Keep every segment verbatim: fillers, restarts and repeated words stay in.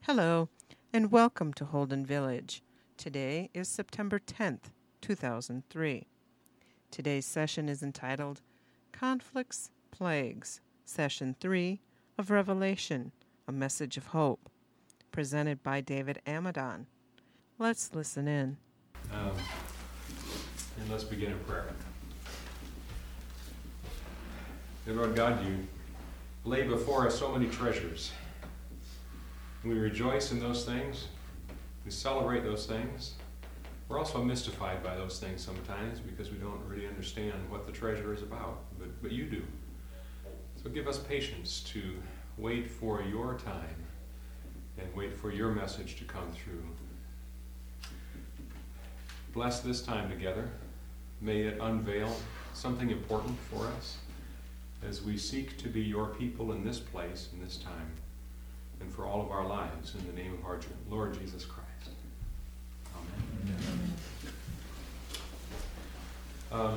Hello, and welcome to Holden Village. Today is September tenth, two thousand three. Today's session is entitled Conflicts, Plagues, Session three of Revelation, A Message of Hope, presented by David Amadon. Let's listen in. Um, and let's begin in prayer. Dear Lord God, you lay before us so many treasures. We rejoice in those things. We celebrate those things. We're also mystified by those things sometimes because we don't really understand what the treasure is about, but, but you do. So give us patience to wait for your time and wait for your message to come through. Bless this time together. May it unveil something important for us as we seek to be your people in this place, in this time, and for all of our lives, in the name of our Lord Jesus Christ. Amen. Amen. Um,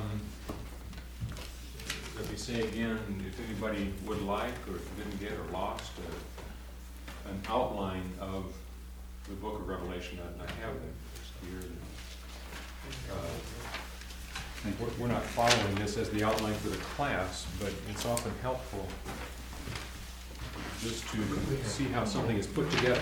let me say again, if anybody would like, or if you didn't get or lost, uh, an outline of the book of Revelation, I, I have it here. Uh, we're, we're not following this as the outline for the class, but it's often helpful just to see how something is put together.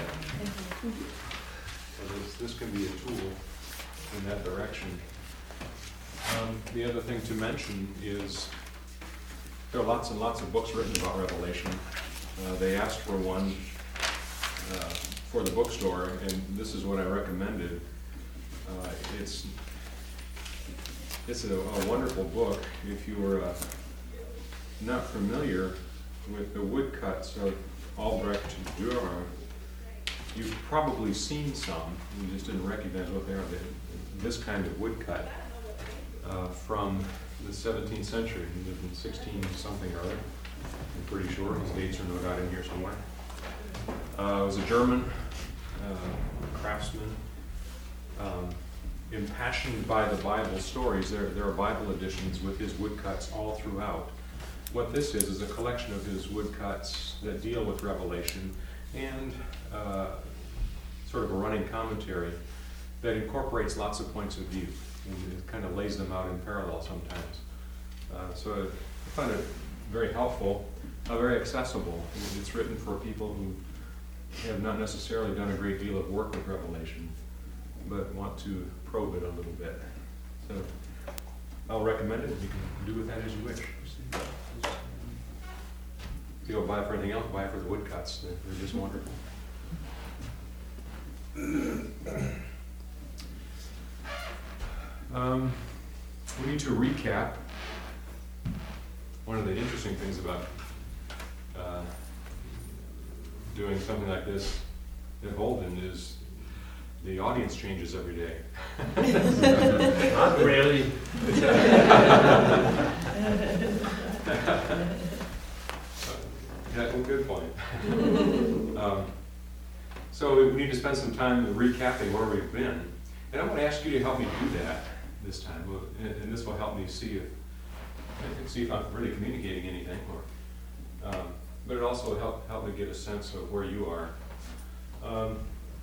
So this, this can be a tool in that direction. Um, the other thing to mention is there are lots and lots of books written about Revelation. Uh, they asked for one uh, for the bookstore, and this is what I recommended. Uh, it's it's a, a wonderful book if you are uh, not familiar with the woodcuts of Albrecht Dürer. You've probably seen some, you just didn't recognize what they are. This kind of woodcut uh, from the seventeenth century. He lived in sixteen something or other, I'm pretty sure. His dates are no doubt in here somewhere. Uh, he was a German uh, craftsman. Um, impassioned by the Bible stories. There, there are Bible editions with his woodcuts all throughout. What this is is a collection of his woodcuts that deal with Revelation and uh, sort of a running commentary that incorporates lots of points of view. And it kind of lays them out in parallel sometimes. Uh, so I find it very helpful, uh, very accessible. It's written for people who have not necessarily done a great deal of work with Revelation, but want to probe it a little bit. So I'll recommend it. You can do with that as you wish. If you go buy it for anything else, buy it for the woodcuts. They're, they're just wonderful. Um, we need to recap. One of the interesting things about uh, doing something like this at Holden is the audience changes every day. Not really. Yeah, well, good point. um, so we need to spend some time recapping where we've been. And I want to ask you to help me do that this time. And, and this will help me see if I can see if I'm really communicating anything. Or, um, but it also help help me get a sense of where you are. Um,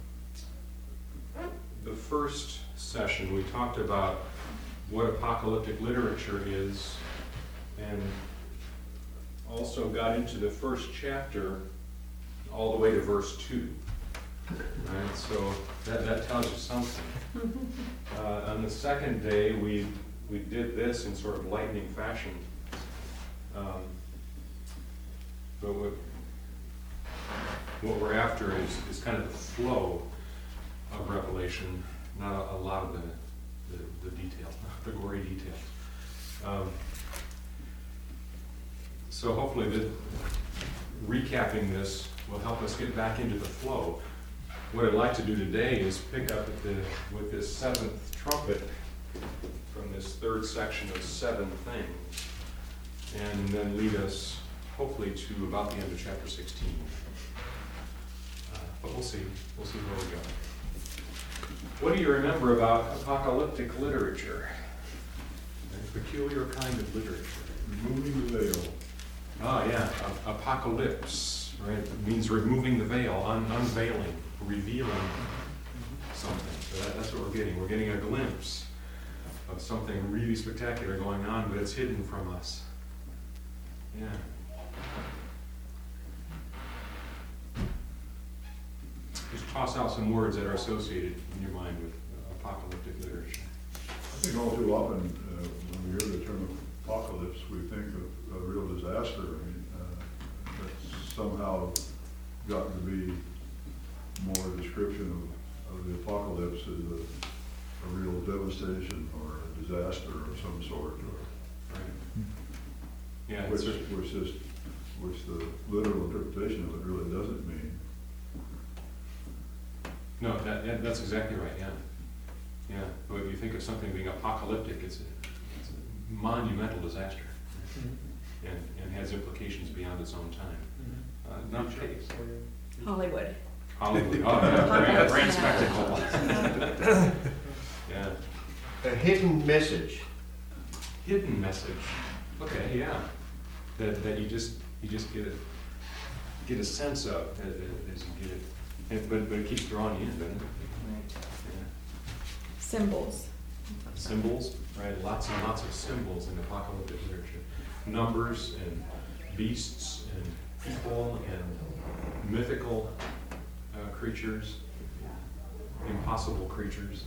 the first session we talked about what apocalyptic literature is, and also got into the first chapter all the way to verse two. Right? So that, that tells you something. Uh, on the second day, we we did this in sort of lightning fashion. Um, but what, what we're after is, is kind of the flow of Revelation, not a, a lot of the, the, the details, the gory details. Um, So hopefully the, recapping this will help us get back into the flow. What I'd like to do today is pick up at the, with this seventh trumpet from this third section of seven things, and then lead us hopefully to about the end of chapter sixteen. Uh, but we'll see. We'll see where we go. What do you remember about apocalyptic literature? A peculiar kind of literature. Removing the veil. Ah, yeah, apocalypse, right? It means removing the veil, un- unveiling. revealing something. So that, that's what we're getting. We're getting a glimpse of something really spectacular going on, but it's hidden from us. Yeah. Just toss out some words that are associated in your mind with uh, apocalyptic literature. I think all too often, uh, when we hear the term apocalypse, we think of a real disaster. I mean, uh, that's somehow gotten to be more a description of, of the apocalypse as a, a real devastation or a disaster of some sort. Or, Right. Yeah, which, it's, which, is, which the literal interpretation of it really doesn't mean. no, that, yeah, that's exactly right, yeah. Yeah, but if you think of something being apocalyptic, it's a, it's a monumental disaster. And, and has implications beyond its own time. Uh, not the case. Hollywood. Hollywood, oh, yeah, grand, grand spectacle. Yeah. A hidden message. Hidden message. Okay, yeah. That, that you just, you just get a, get a sense of as, as you get it. And, but, but it keeps drawing you in, doesn't it? Yeah. Symbols. Symbols, right? Lots and lots of symbols in apocalyptic literature. Numbers and beasts and people and mythical uh, creatures, impossible creatures.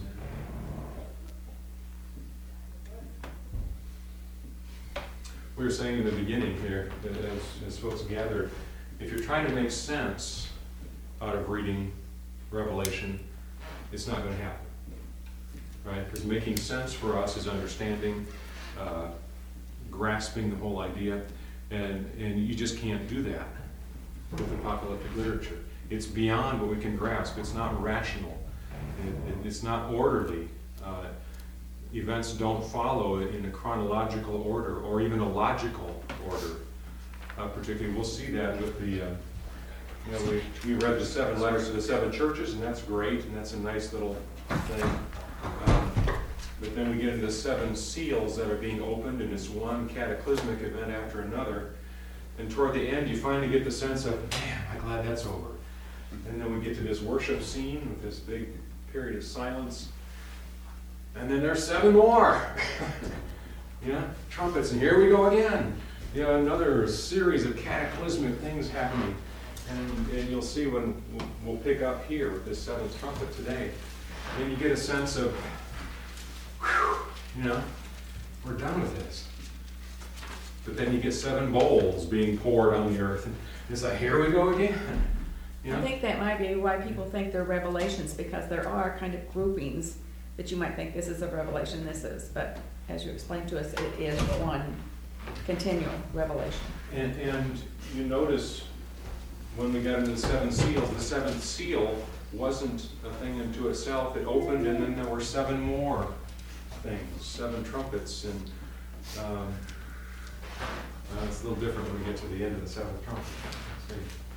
We were saying in the beginning here, that as, as folks gathered, if you're trying to make sense out of reading Revelation, it's not going to happen. Right? Because making sense for us is understanding, uh, grasping the whole idea, and, and you just can't do that with apocalyptic literature. It's beyond what we can grasp. It's not rational. It, it, it's not orderly. Uh, events don't follow in a chronological order or even a logical order. Uh, particularly, we'll see that with the, uh, you know, we, we read the seven letters to the seven churches, and that's great, and that's a nice little thing. Um, but then we get into the seven seals that are being opened, and it's one cataclysmic event after another. And toward the end, you finally get the sense of, man, I'm glad that's over. And then we get to this worship scene with this big period of silence. And then there's seven more. Yeah, trumpets, and here we go again. You know, another series of cataclysmic things happening. And, and you'll see when we'll, we'll pick up here with this seventh trumpet today. And you get a sense of, whew, you know, we're done with this. But then you get seven bowls being poured on the earth. And it's like, here we go again. You know? I think that might be why people think they're revelations, because there are kind of groupings that you might think this is a revelation, this is. But as you explained to us, it is one continual revelation. And, and you notice when we got into the seven seals, the seventh seal wasn't a thing unto itself. It opened, and then there were seven more things, seven trumpets. And um, uh, it's a little different when we get to the end of the seventh trumpet. Let's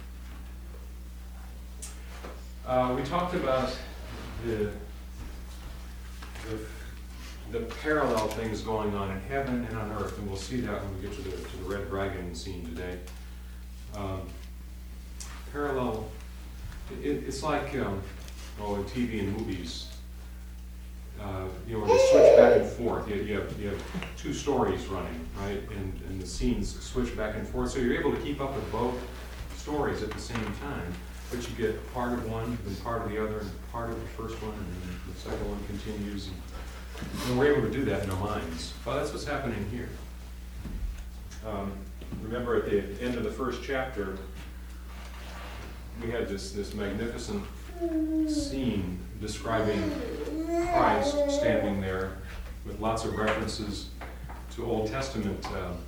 see. Uh, we talked about the, the the parallel things going on in heaven and on earth, and we'll see that when we get to the to the red dragon scene today. Um, parallel, it, it's like um, oh, in T V and movies. Uh, you know, when they switch back and forth, you, you have you have two stories running, right, and and the scenes switch back and forth, so you're able to keep up with both stories at the same time. But you get part of one, then part of the other, and part of the first one, and then the second one continues. And, And we're able to do that in our minds. Well, that's what's happening here. Um, remember at the end of the first chapter, we had this, this magnificent scene describing Christ standing there with lots of references to Old Testament um,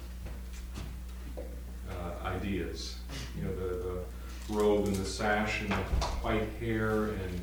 uh, ideas. You know, the, the robe and the sash and the white hair and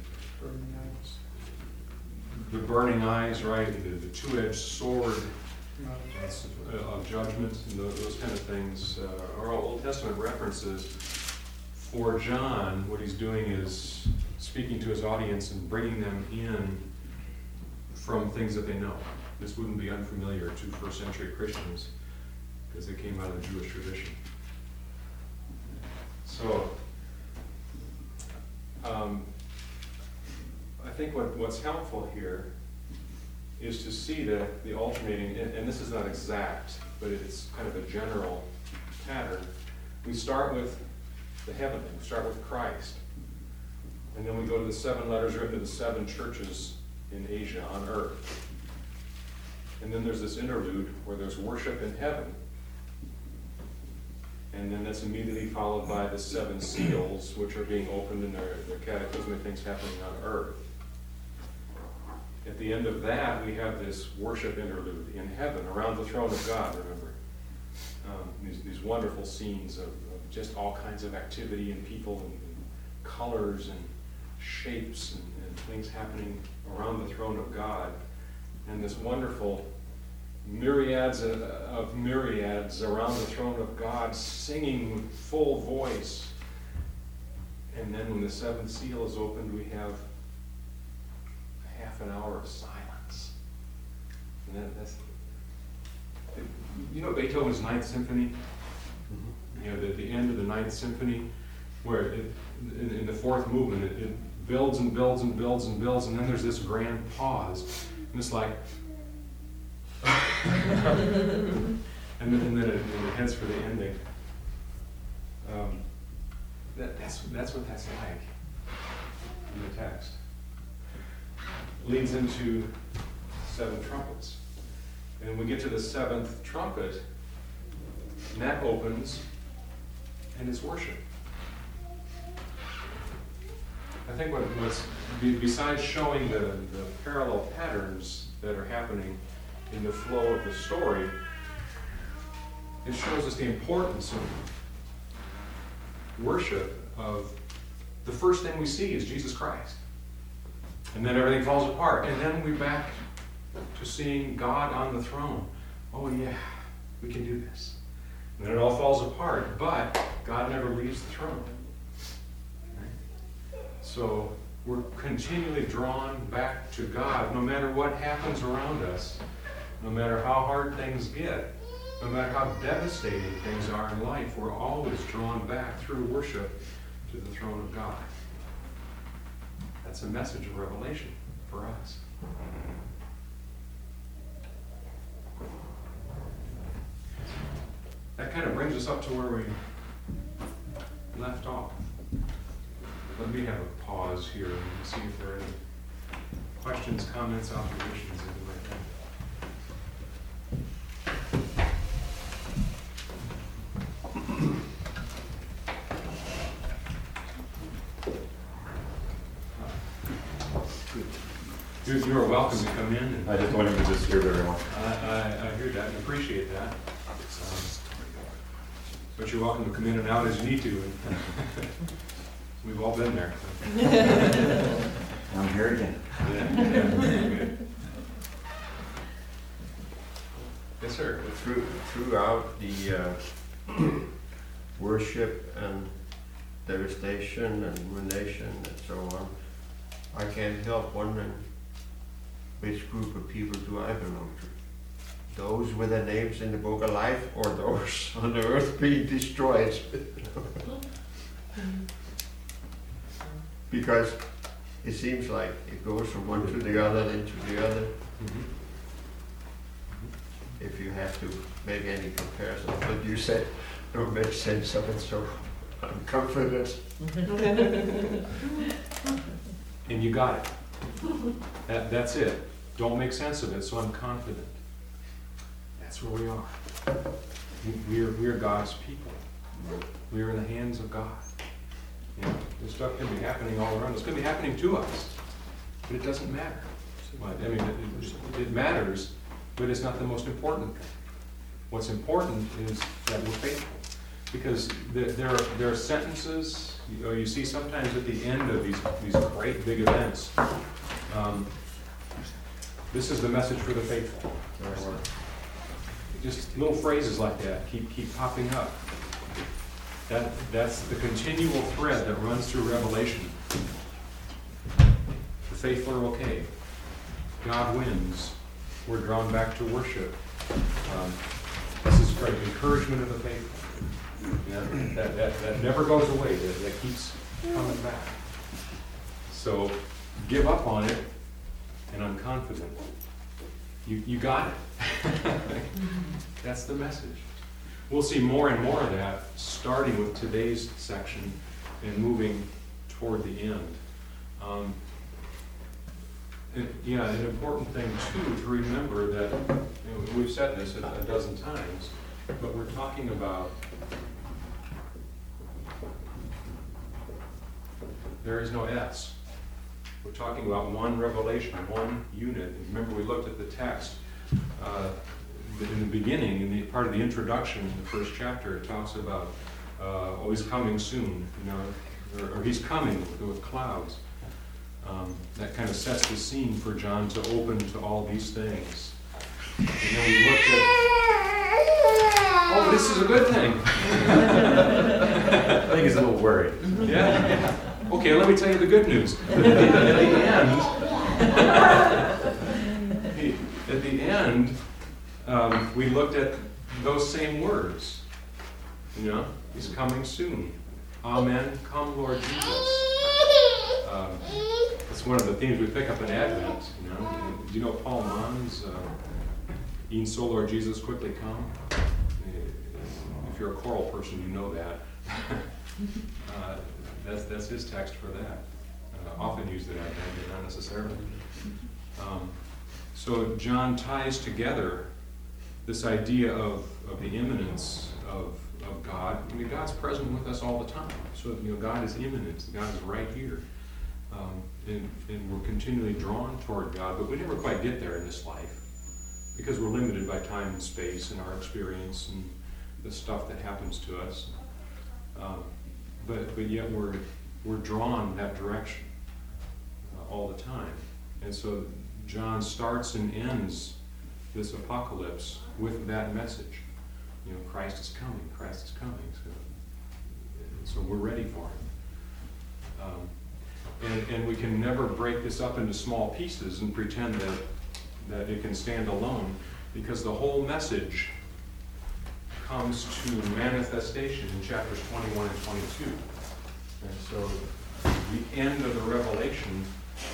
the burning eyes, right? The, the two-edged sword of judgment, and those, those kind of things uh, are all Old Testament references. For John, what he's doing is speaking to his audience and bringing them in from things that they know. This wouldn't be unfamiliar to first century Christians because they came out of the Jewish tradition. So, um, think what, what's helpful here is to see the, the alternating, and, and this is not exact, but it's kind of a general pattern. We start with the heavenly, we start with Christ. And then we go to the seven letters written to the seven churches in Asia on earth. And then there's this interlude where there's worship in heaven. And then that's immediately followed by the seven seals, which are being opened and there, there are cataclysmic things happening on earth. At the end of that, we have this worship interlude in heaven, around the throne of God, remember. Um, these, these wonderful scenes of, of just all kinds of activity and people and, and colors and shapes and, and things happening around the throne of God. And this wonderful myriads of, of myriads around the throne of God singing with full voice. And then when the seventh seal is opened, we have a half an hour of silence. And that, that's, you know Beethoven's Ninth Symphony? You know, the, the end of the Ninth Symphony, where it, in, in the fourth movement, it, it builds and builds and builds and builds, and then there's this grand pause. And it's like, and then, and then it, and it heads for the ending. Um, that, that's, that's what that's like in the text. Leads into seven trumpets. And we get to the seventh trumpet, and that opens, and it's worship. I think what, what's, besides showing the, the parallel patterns that are happening in the flow of the story, it shows us the importance of worship, of the first thing we see is Jesus Christ. And then everything falls apart. And then we're back to seeing God on the throne. Oh yeah, we can do this. And then it all falls apart, but God never leaves the throne. Right? So we're continually drawn back to God, no matter what happens around us, no matter how hard things get, no matter how devastating things are in life, we're always drawn back through worship to the throne of God. That's a message of Revelation for us. That kind of brings us up to where we left off. Let me have a pause here and see if there are any questions, comments, observations, anything like that. You, you are welcome to come in. And I just wanted to just hear everyone. I, I, I hear that and appreciate that. Um, but you're welcome to come in and out as you need to. And we've all been there. I'm here again. Yeah, yeah, good. Yes, sir. Through, throughout the uh, worship and devastation and ruination and so on, I can't help wondering which group of people do I belong to? Those with their names in the book of life, or those on the earth being destroyed? Because it seems like it goes from one to the other and into the other. Mm-hmm. If you have to make any comparison, but you said don't make sense of it, so I'm confident. And you got it. That, that's it. Don't make sense of it, so I'm confident. That's where we are. We are, we are God's people. We are in the hands of God. You know, this stuff can be happening all around us. It could be happening to us, but it doesn't matter. I mean, it, it matters, but it's not the most important thing. What's important is that we're faithful. Because there, there, are, there are sentences, you know, you see sometimes at the end of these, these great big events, um, this is the message for the faithful. Or just little phrases like that keep, keep popping up. That, that's the continual thread that runs through Revelation. The faithful are okay. God wins. We're drawn back to worship. Um, this is great encouragement of the faithful. Yeah, that, that, that never goes away. That, that keeps coming back. So give up on it, and I'm confident. You, you got it. That's the message. We'll see more and more of that, starting with today's section and moving toward the end. Um, and, yeah, an important thing, too, to remember that, you know, we've said this a, a dozen times, but we're talking about there is no S. We're talking about one revelation, one unit. Remember, we looked at the text uh, in the beginning, in the part of the introduction in the first chapter. It talks about, uh, oh, he's coming soon, you know, or, or he's coming with, with clouds. Um, that kind of sets the scene for John to open to all these things. And then we looked at, oh, this is a good thing. I think he's a little worried. Yeah. Okay, let me tell you the good news. At the end, at the end, um, we looked at those same words. You know, he's coming soon. Amen. Come, Lord Jesus. Um, it's one of the themes we pick up in Advent. You know, do you know Paul Mons? Uh, E'en so, Lord Jesus, quickly come. If you're a choral person, you know that. uh, That's, that's his text for that. Uh, often used in Advent, but not necessarily. Um, so John ties together this idea of, of the immanence of, of God. I mean, God's present with us all the time. So, you know, God is immanent. God is right here. Um, and, and we're continually drawn toward God, but we never quite get there in this life because we're limited by time and space and our experience and the stuff that happens to us. Um, But, but yet we're, we're drawn that direction uh, all the time. And so John starts and ends this apocalypse with that message. You know, Christ is coming, Christ is coming. So, so we're ready for him. Um, and, and we can never break this up into small pieces and pretend that, that it can stand alone, because the whole message comes to manifestation in chapters twenty-one and twenty-two. And so the end of the revelation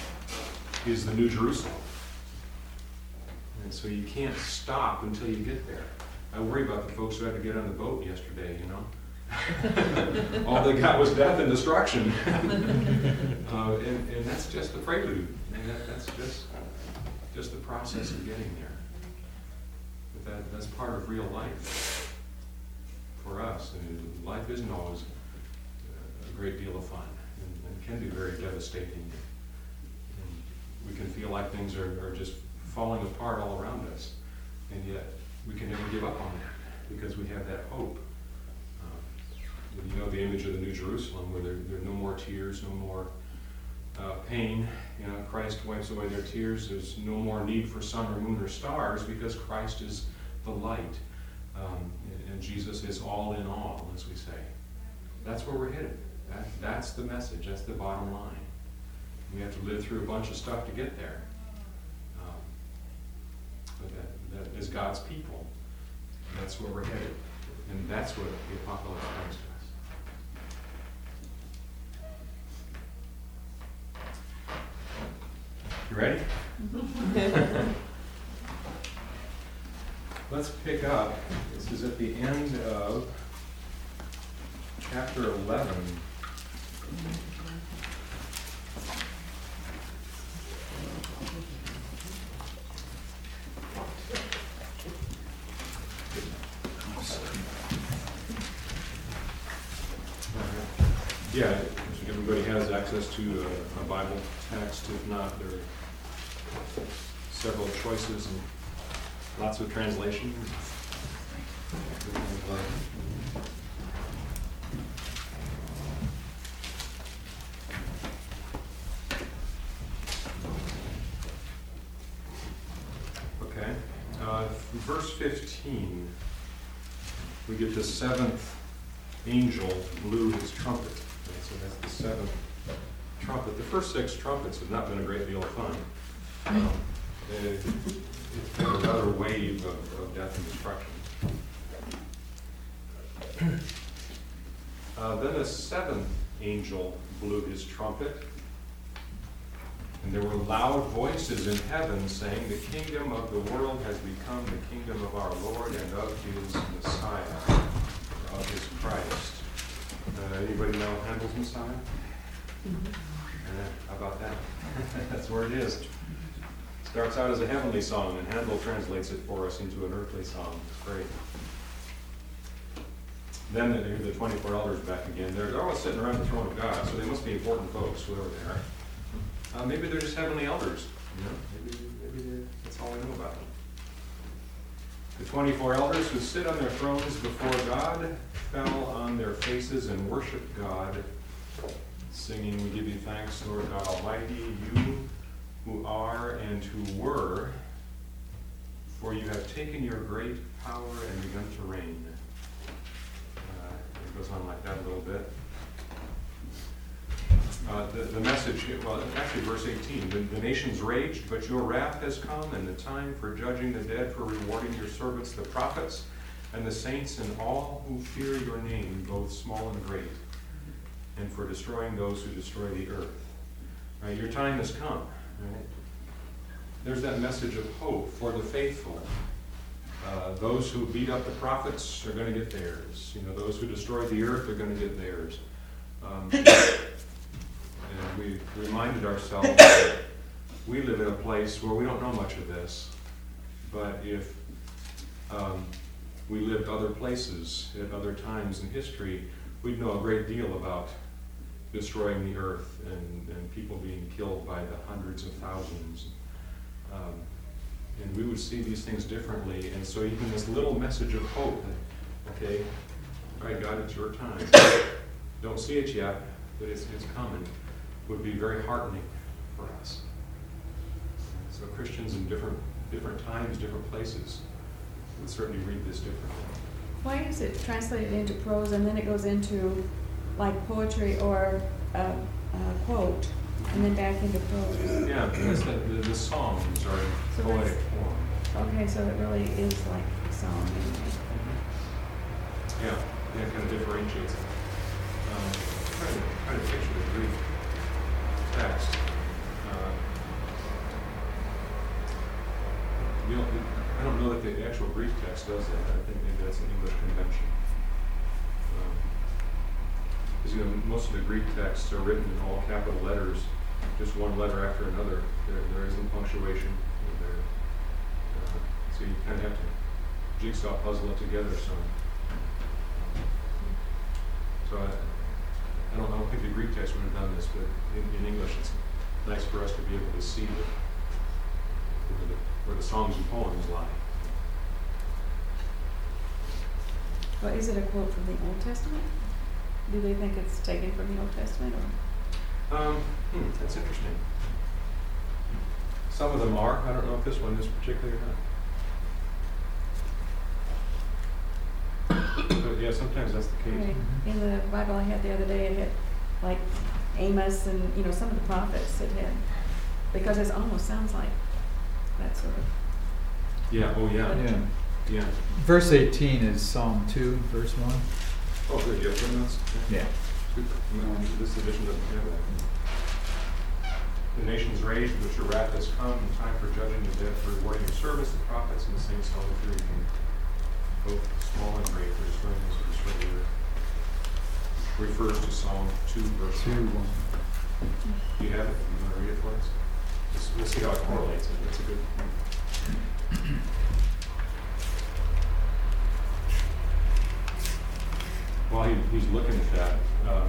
is the New Jerusalem. And so you can't stop until you get there. I worry about the folks who had to get on the boat yesterday, you know. All they got was death and destruction. uh, and, and that's just the prelude. And that, that's just, just the process of getting there. But that, that's part of real life. For us, and life isn't always a great deal of fun, and, and can be very devastating. And we can feel like things are, are just falling apart all around us, and yet we can never give up on that because we have that hope. Uh, you know, the image of the New Jerusalem, where there, there are no more tears, no more uh, pain. You know, Christ wipes away their tears. There's no more need for sun or moon or stars because Christ is the light. Um, and Jesus is all in all, as we say. That's where we're headed. That, that's the message. That's the bottom line. We have to live through a bunch of stuff to get there. Um, but that, that is God's people. That's where we're headed. And that's what the apocalypse comes to us. You ready? Let's pick up. This is at the end of chapter eleven. Yeah, everybody has access to a, a Bible text. If not, there are several choices and lots of translations. Okay. Uh, verse fifteen, we get the seventh angel blew his trumpet. Okay, so that's the seventh trumpet. The first six trumpets have not been a great deal of fun. Um, they, It's been another wave of, of death and destruction. Uh, then the seventh angel blew his trumpet, And there were loud voices in heaven saying, "The kingdom of the world has become the kingdom of our Lord and of his Messiah," or of his Christ. Uh, anybody know Handel's Messiah? Uh, how about that? That's where it is. Starts out as a heavenly song, and Handel translates it for us into an earthly song. It's great. Then the, the twenty-four elders back again. They're, they're all sitting around the throne of God, so they must be important folks, whoever they are. Uh, maybe they're just heavenly elders. You know, maybe, maybe they're- that's all I know about them. The twenty-four elders who sit on their thrones before God fell on their faces and worshiped God, singing, "We give you thanks, Lord God Almighty, you who are and who were, for you have taken your great power and begun to reign." Uh, it goes on like that a little bit. Uh, the, the message, well, actually verse eighteen, the, the nations raged, but your wrath has come, and the time for judging the dead, for rewarding your servants, the prophets, and the saints, and all who fear your name, both small and great, and for destroying those who destroy the earth. Right, your time has come. Right? There's that message of hope for the faithful. Uh, those who beat up the prophets are going to get theirs. You know, those who destroy the earth are going to get theirs. Um, and we reminded ourselves that we live in a place where we don't know much of this. But if um, we lived other places at other times in history, we'd know a great deal about destroying the earth and, and people being killed by the hundreds of thousands. Um, and we would see these things differently. And so even this little message of hope, that, okay, all right, God, it's your time. Don't see it yet, but it's, it's coming, would be very heartening for us. So Christians in different different times, different places, would certainly read this differently. Why is it translated into prose and then it goes into like poetry or a, a quote and then back into prose? Yeah, because the, the, the songs are So poetic that's- form. Okay, so it really is like a song anyway. Yeah, yeah, it kind of differentiates it. Um, trying to, trying to picture the Greek text. Uh, you know, I don't know that the actual Greek text does that. I think maybe that's an English convention. Because, you know, most of the Greek texts are written in all capital letters, just one letter after another. There, there isn't punctuation. There, uh, so you kind of have to jigsaw puzzle it together some. So I, I don't, I don't think the Greek text would have done this, but in, in English it's nice for us to be able to see the, where, the, where the songs and poems lie. Well, is it a quote from the Old Testament? Do they think it's taken from the Old Testament or? Um, hmm, that's interesting. Some of them are. I don't know if this one is particularly or not. But yeah, sometimes that's the case. Right. In the Bible I had the other day, it had like Amos and, you know, some of the prophets it had, because it almost sounds like that sort of. Yeah, oh yeah, Yeah. yeah. Verse eighteen is Psalm two, verse one. Oh, good, yeah, footnotes? Yeah. Good. Um, This edition doesn't have that. The nations raged, but your wrath has come, and time for judging the dead, for rewarding your service, the prophets, and the saints all the fear you, both small and great, for destroying those who destroy the earth. Refers to Psalm two, verse Two, one. one. Do you have it? You want to read it for us? Let's, we'll see how it correlates. That's a good. While he, he's looking at that, um,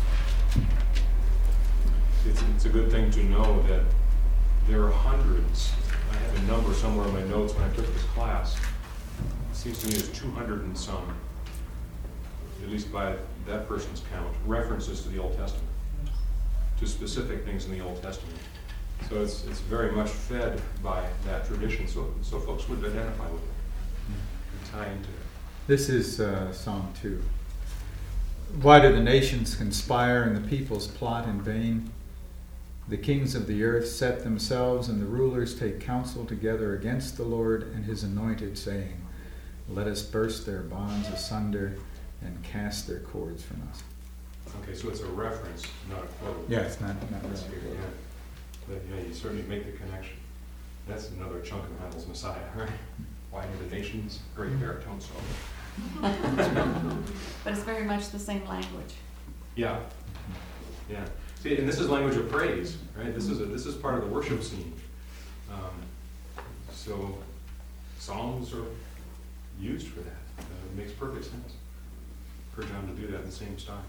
it's, it's a good thing to know that there are hundreds. I have a number somewhere in my notes when I took this class. It seems to me there's two hundred and some, at least by that person's count, references to the Old Testament, to specific things in the Old Testament. So it's, it's very much fed by that tradition, so, so folks would identify with it and tie into it. This is uh, Psalm two. Why do the nations conspire and the peoples plot in vain? The kings of the earth set themselves, and the rulers take counsel together against the Lord and his anointed, saying, let us burst their bonds asunder and cast their cords from us. Okay, so it's a reference, not a quote. Yeah, it's not, not That's right. here, yeah. But yeah, you you certainly make the connection. That's another chunk of Handel's Messiah, right? Why do the nations? Great baritone solo. But it's very much the same language. Yeah, yeah. See, and this is language of praise, right? This is a, this is part of the worship scene. Um, so psalms are used for that. Uh, it makes perfect sense for John to do that in the same style.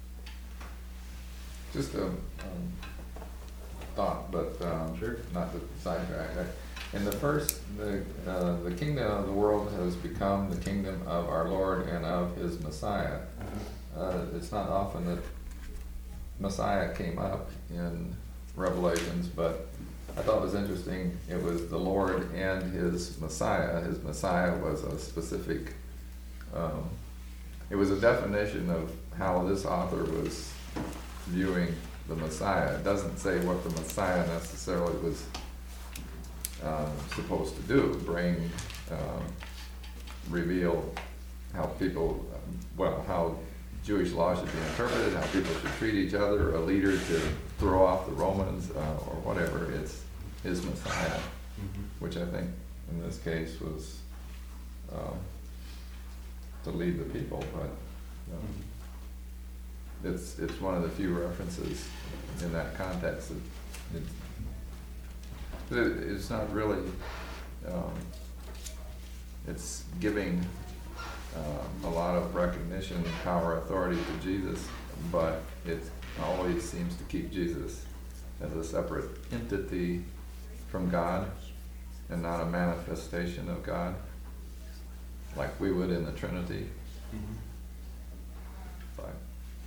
Just a um, thought, but um, Sure. not to sidetrack. I- In the first, the uh, the kingdom of the world has become the kingdom of our Lord and of His Messiah. Uh, it's not often that Messiah came up in Revelations, but I thought it was interesting. It was the Lord and His Messiah. His Messiah was a specific. Um, it was a definition of how this author was viewing the Messiah. It doesn't say what the Messiah necessarily was um, supposed to do, bring, um, reveal how people, um, well, how Jewish law should be interpreted, how people should treat each other, a leader to throw off the Romans, uh, or whatever. It's his Messiah, Mm-hmm. which I think in this case was um, to lead the people, but um, it's it's one of the few references in that context that it, but it, it's not really um, it's giving um, a lot of recognition, power, authority to Jesus, but it always seems to keep Jesus as a separate entity from God and not a manifestation of God like we would in the Trinity. Mm-hmm. But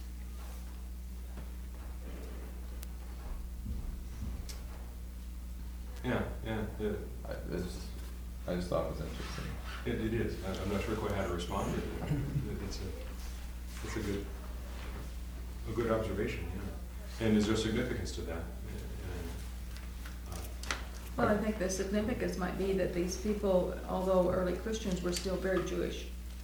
Yeah, yeah, yeah. I, it's, I just thought it was interesting. It, it is. I- I'm not sure quite how to respond to it. It- It's a, it's a good, a good observation, yeah. And is there significance to that? And, uh, Well, I think the significance might be that these people, although early Christians, were still very Jewish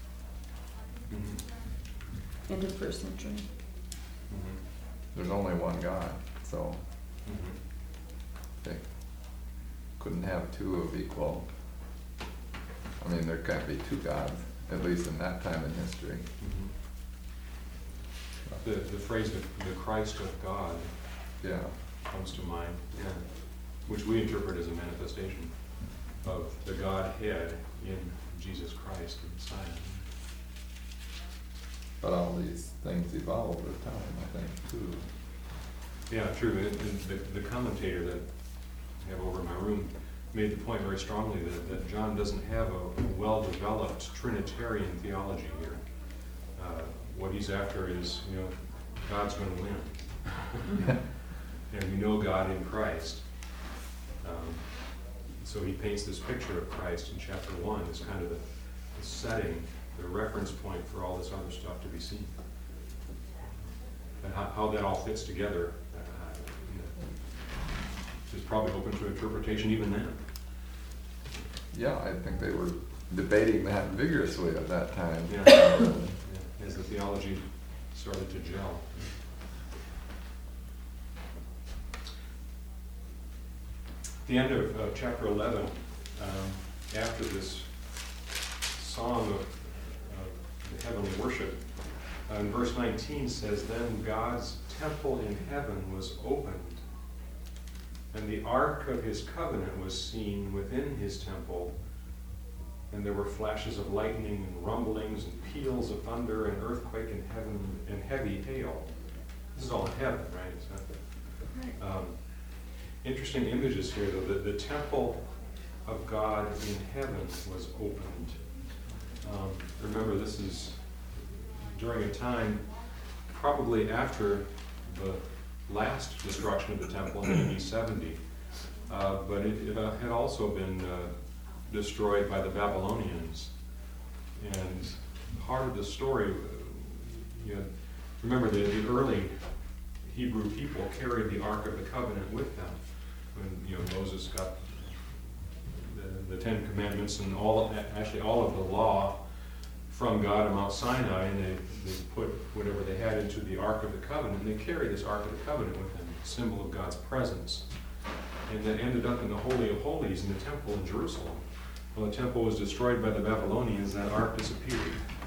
mhm, into the first century. mhm, There's only one God, so mhm. they couldn't have two of equal. I mean, there can't be two gods, at least in that time in history. Mhm. The, the phrase, the, the Christ of God, Yeah, comes to mind, yeah, which we interpret as a manifestation of the Godhead in Jesus Christ, the Messiah. but all these things evolve with time, I think, too. Yeah, true. And and the, the commentator that I have over in my room made the point very strongly that, that John doesn't have a, a well-developed Trinitarian theology here. Uh, what he's after is, you know, God's going to win. And we know God in Christ. Um, so he paints this picture of Christ in chapter one as kind of the, the setting, the reference point for all this other stuff to be seen. And how, how that all fits together uh, you know, is probably open to interpretation even then. Yeah, I think they were debating that vigorously at that time. Yeah. Yeah, as the theology started to gel. At the end of uh, chapter eleven, um, after this song of, of the heavenly worship, uh, in verse nineteen says, "Then God's temple in heaven was opened, and the ark of his covenant was seen within his temple. And there were flashes of lightning and rumblings and peals of thunder and earthquake and heaven and heavy hail." This is all in heaven, right? It's not, um, interesting images here, though. The, the temple of God in heaven was opened. Um, remember, this is during a time probably after the last destruction of the temple in A D seventy, uh, but it, it uh, had also been uh, destroyed by the Babylonians. And part of the story, you know, remember the, the early Hebrew people carried the Ark of the Covenant with them. When, you know, Moses got the, the Ten Commandments and all of, actually all of the law from God at Mount Sinai, and they, they put whatever they had into the Ark of the Covenant, and they carried this Ark of the Covenant with them, a symbol of God's presence. and that ended up in the Holy of Holies in the temple in Jerusalem. Well, the temple was destroyed by the Babylonians, that ark disappeared.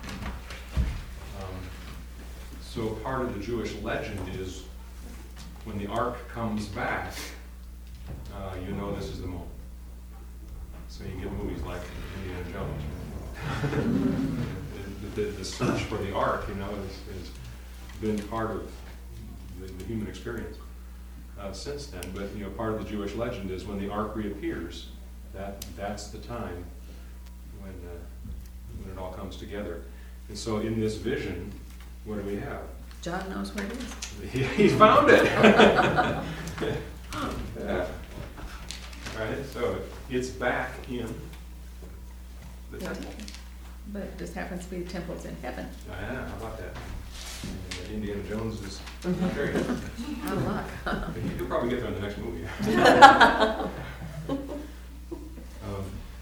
Um, so part of the Jewish legend is when the ark comes back, uh, you know this is the moment. So you get movies like Indiana Jones. the, the, the search for the ark, you know, has, has been part of the, the human experience uh, since then. But you know, part of the Jewish legend is when the ark reappears, that that's the time when uh, when it all comes together. And so in this vision, what do we have? John knows where it is. He, he found it. Yeah. Right. So it's back in the Yeah. temple. But it just happens to be the temple's in heaven. Oh, yeah, how about that? And, uh, Indiana Jones is very different. Out of luck. But he- he'll probably get there in the next movie. um,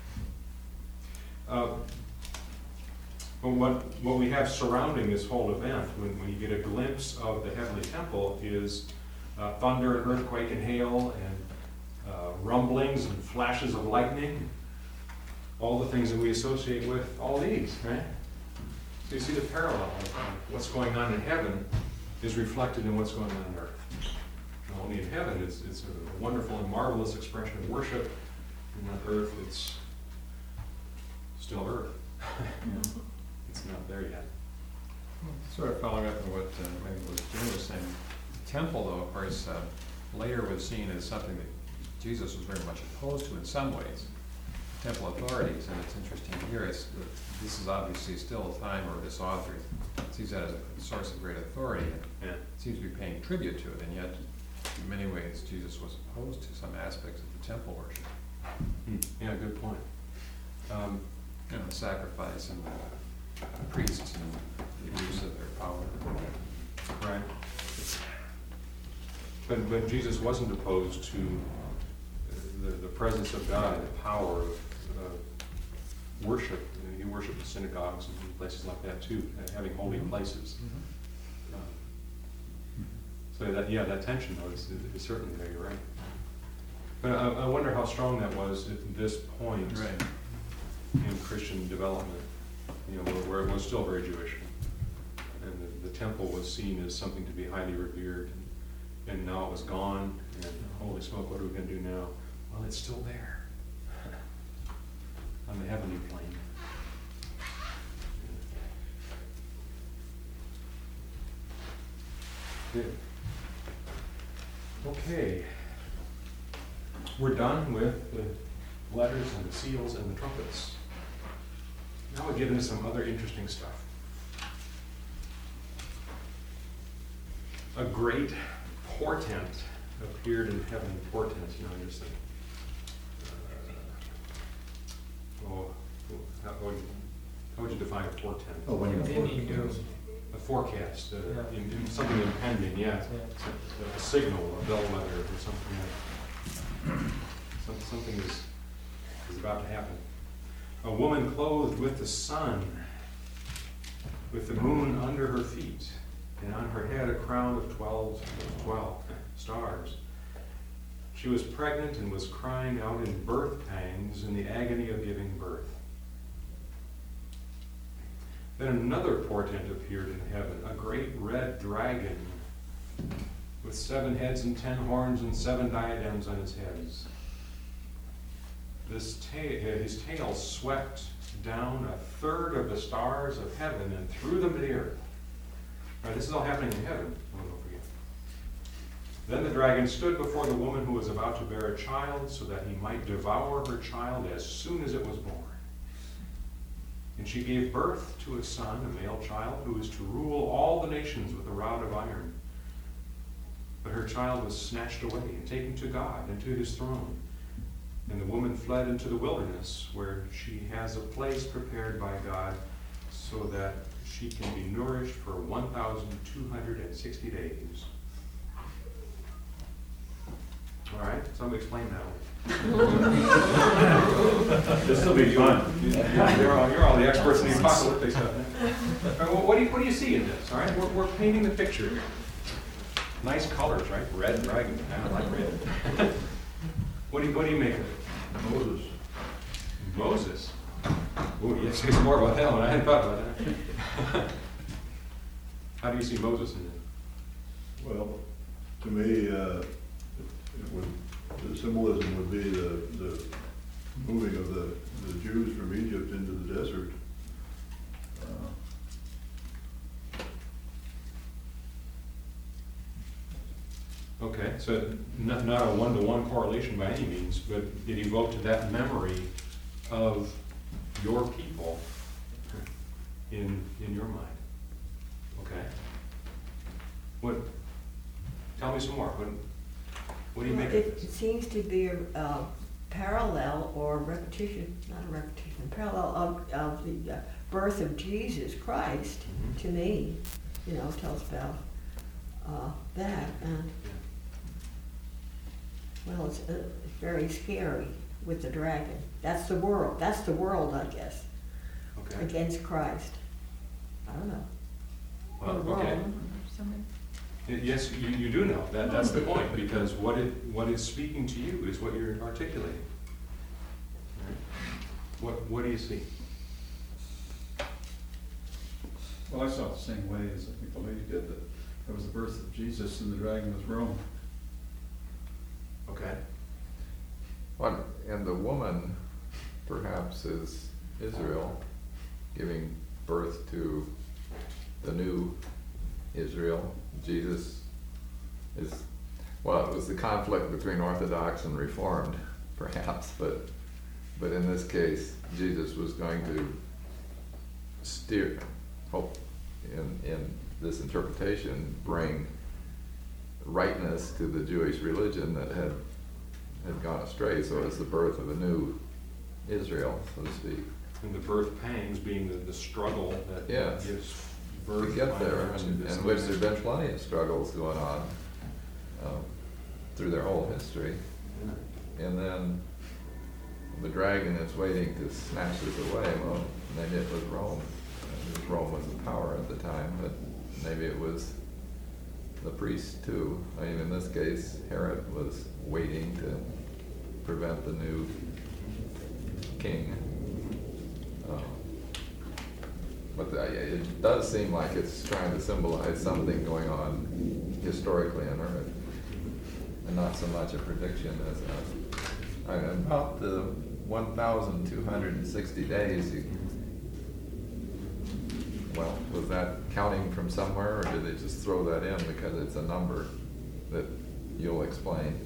uh, but what, what we have surrounding this whole event, when, when you get a glimpse of the heavenly temple, is uh, thunder and earthquake and hail and uh, rumblings and flashes of lightning, all the things that we associate with all these, right? So you see the parallel of what's going on in heaven is reflected in what's going on on earth. Not only in heaven, it's, it's a wonderful and marvelous expression of worship, and on earth it's still earth. It's not there yet. Sort of following up on what uh, maybe what Jim was saying, the temple, though, of course, uh, later was seen as something that Jesus was very much opposed to in some ways, temple authorities, and it's interesting to hear it's, this is obviously still a time where this author sees that as a source of great authority, and Yeah. seems to be paying tribute to it, and yet, in many ways, Jesus was opposed to some aspects of the temple worship. Hmm. Yeah, good point. Um, You know, the sacrifice and the priests and the use of their power. Right. But, but Jesus wasn't opposed to the, the presence of God, the power of uh, worship. He worshiped in synagogues and places like that too, uh, having holy places. Um, so that, yeah, that tension though is, is certainly there, you're right. But I, I wonder how strong that was at this point Right. in Christian development, you know, where, where it was still very Jewish. And the, the temple was seen as something to be highly revered, and, and now it was gone, and holy smoke, what are we going to do now? Well, it's still there on the heavenly plane. Good. Okay. We're done with the letters and the seals and the trumpets. Now we get into some other interesting stuff. A great portent appeared in heaven. Portent, you know, there's a, uh, oh, how would, how would you define a portent? Oh, when you A forecast, uh, Yeah. in, in something impending, yeah. A, a signal, a bellwether, or something like some, something is, is about to happen. A woman clothed with the sun, with the moon under her feet, and on her head a crown of twelve, twelve stars. She was pregnant and was crying out in birth pangs in the agony of giving birth. Then another portent appeared in heaven, a great red dragon with seven heads and ten horns and seven diadems on his heads. This ta- his tail swept down a third of the stars of heaven and threw them to the earth. All right, this is all happening in heaven. Oh, don't forget. Then the dragon stood before the woman who was about to bear a child, so that he might devour her child as soon as it was born. And she gave birth to a son, a male child, who is to rule all the nations with a rod of iron. But her child was snatched away and taken to God and to his throne. And the woman fled into the wilderness, where she has a place prepared by God, so that she can be nourished for one thousand two hundred sixty days. All right, somebody explain that one. This will be fun. You're all, you're all the experts in the apocalyptic stuff. All right, well, what do you, what do you see in this? All right, we're, we're painting the picture here. Nice colors, right? Red dragon, I don't like red. do you, what do you make of it? Moses. Moses? Ooh, you have to say some more about that one, I hadn't thought about that. How do you see Moses in it? Well, to me, uh, it would, the symbolism would be the, the moving of the, the Jews from Egypt into the desert. Uh, Okay, so not, not a one-to-one correlation by any means, but it evoked to that memory of your people in, in your mind. Okay? What, tell me some more. What, what do you make of It, this? it seems to be a uh, parallel or repetition, not a repetition, parallel of, of the uh, birth of Jesus Christ, Mhm. to me, you know, tells about uh, that. And, well, it's, uh, it's very scary with the dragon. That's the world, that's the world, I guess, Okay. against Christ. I don't know. Well, Or okay. Rome. Somebody- Y- Yes, you, you do know, that, that's the point, because what it, what is speaking to you is what you're articulating. Right? What, what do you see? Well, I saw it the same way as I think the lady did, that it was the birth of Jesus and the dragon was Rome. Okay. Well, and the woman perhaps is Israel, giving birth to the new Israel. Jesus is, well, it was the conflict between Orthodox and Reformed, perhaps, but, but in this case, Jesus was going to steer, hope, in, in this interpretation, bring rightness to the Jewish religion that had, had gone astray. So it's the birth of a new Israel, so to speak. And the birth pangs being the, the struggle that Yes. gives birth. To get there, to and, this and which there've been plenty of struggles going on um, through their whole history. Yeah. And then the dragon is waiting to snatch this away. Well, maybe it was Rome. Maybe Rome was the power at the time, but maybe it was the priests too. I mean, in this case, Herod was waiting to prevent the new king. Um, But the- it does seem like it's trying to symbolize something going on historically in Earth, and not so much a prediction as a, I- about the one thousand two hundred sixty days. You, well, was that counting from somewhere, or did they just throw that in because it's a number that you'll explain?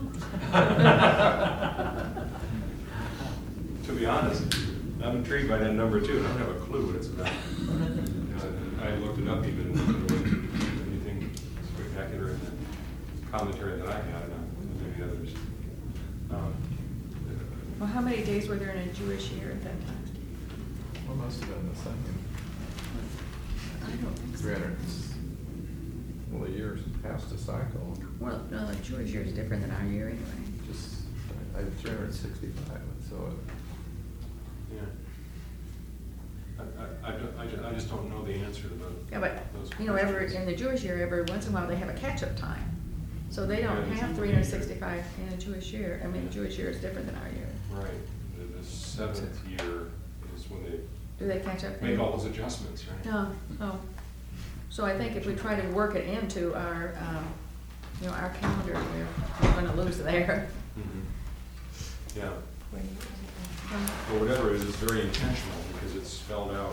To be honest, I'm intrigued by that number too, and I don't have a clue what it's about. Uh, I looked it up even, there wasn't anything spectacular in the commentary that I had, and maybe others. Um, Well, how many days were there in a Jewish year at that time? Well, must have been the second. I don't think Three hundred, well, the year's past a cycle, Well, no, the Jewish year is different than our year anyway. just, I have three hundred sixty-five, so it. Yeah. I, I, I don't- I ju- I just don't know the answer to those. Yeah, but, those you know, every, questions. in the Jewish year, every once in a while, they have a catch-up time. So they don't Yeah. have three hundred sixty-five in a Jewish year. I mean, the Jewish year is different than our year. Right, the, the seventh year is when they Do they catch up? make all those adjustments, right? No, no. So I think if we try to work it into our, um, you know, our calendar, we're, we're gonna lose there. Mhm. Yeah. Well, whatever it is, it's very intentional because it's spelled out.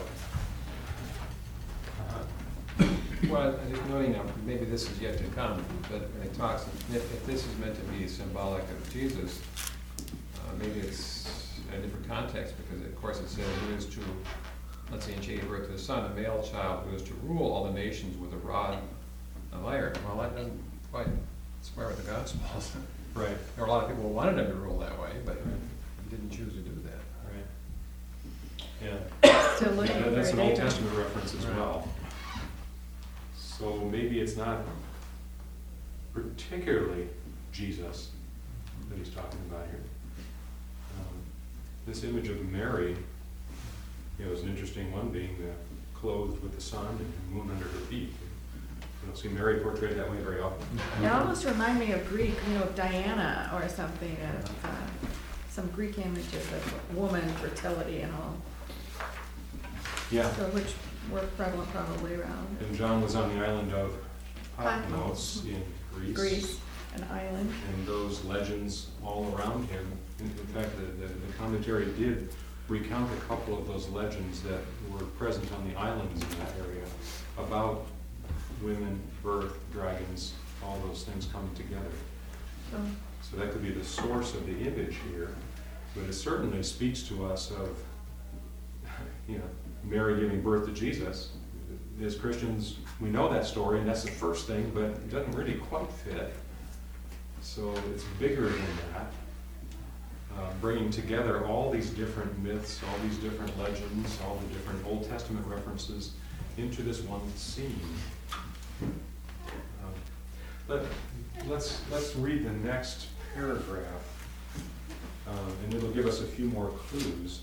Uh, Well, I think noting now, maybe this is yet to come, but when it talks, if, if this is meant to be symbolic of Jesus, uh, maybe it's in a different context, because of course it says who is to, let's say in shady birth to the son, a male child who is to rule all the nations with a rod of iron. Well, that doesn't quite square with the Gospels. Right, There were a lot of people who wanted him to rule that way, but he didn't choose to do that. right. Yeah. So looking Yeah, for that's a an Old date. Testament reference as Right. well. So maybe it's not particularly Jesus that he's talking about here. Um, This image of Mary, you know, is an interesting one, being uh, clothed with the sun and the moon under her feet. You don't see Mary portrayed that way very often. It almost reminded me of Greek, you know, of Diana or something, of uh, some Greek images of woman, fertility and all. Yeah. So which were prevalent probably around And John was on the island of Patmos. Patmos in Greece. Greece, an island. And those legends all around him. In, in fact, the, the, the commentary did recount a couple of those legends that were present on the islands in that area about women, birth, dragons, all those things coming together. So, So that could be the source of the image here, but it certainly speaks to us of, you know, Mary giving birth to Jesus. As Christians, we know that story, and that's the first thing, but it doesn't really quite fit. So it's bigger than that. Uh, bringing together all these different myths, all these different legends, all the different Old Testament references into this one scene. Um, let, let's, let's read the next paragraph, um, and it'll give us a few more clues.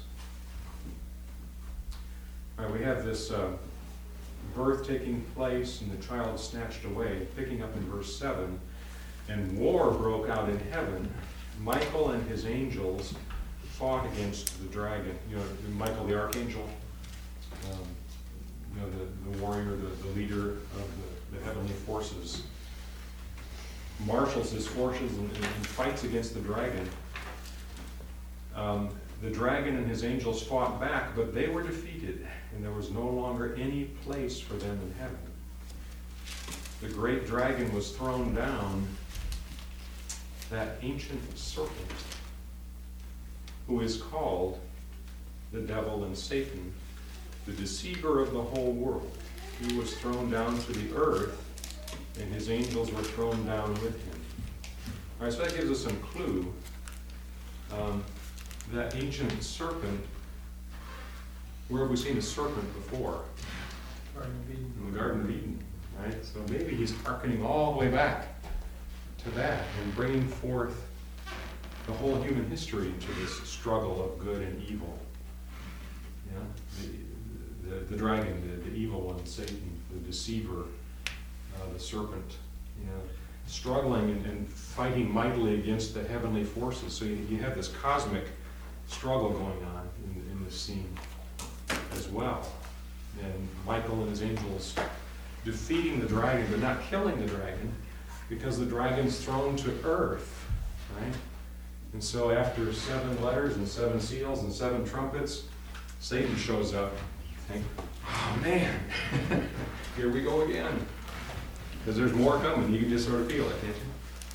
All right, we have this uh, birth taking place and the child snatched away, picking up in verse seven. And war broke out in heaven. Michael and his angels fought against the dragon. You know, Michael the archangel, um, you know, the, the warrior, the, the leader of the, the heavenly forces, marshals his forces and, and fights against the dragon. Um, the dragon and his angels fought back, but they were defeated, and there was no longer any place for them in heaven. The great dragon was thrown down, that ancient serpent, who is called the devil and Satan, the deceiver of the whole world. He was thrown down to the earth, and his angels were thrown down with him. All right, so that gives us some clue. Um, that ancient serpent, where have we seen a serpent before? Garden of Eden. In the Garden of Eden, right? So maybe he's hearkening all the way back to that and bringing forth the whole human history to this struggle of good and evil. Yeah? The, the, the dragon, the, the evil one, Satan, the deceiver, uh, the serpent, you know, struggling and, and fighting mightily against the heavenly forces. So you, you have this cosmic struggle going on in, in this scene as well. And Michael and his angels defeating the dragon, but not killing the dragon, because the dragon's thrown to earth, right? And so after seven letters and seven seals and seven trumpets, Satan shows up. You think, oh man, here we go again. Because there's more coming. You can just sort of feel it, can't you?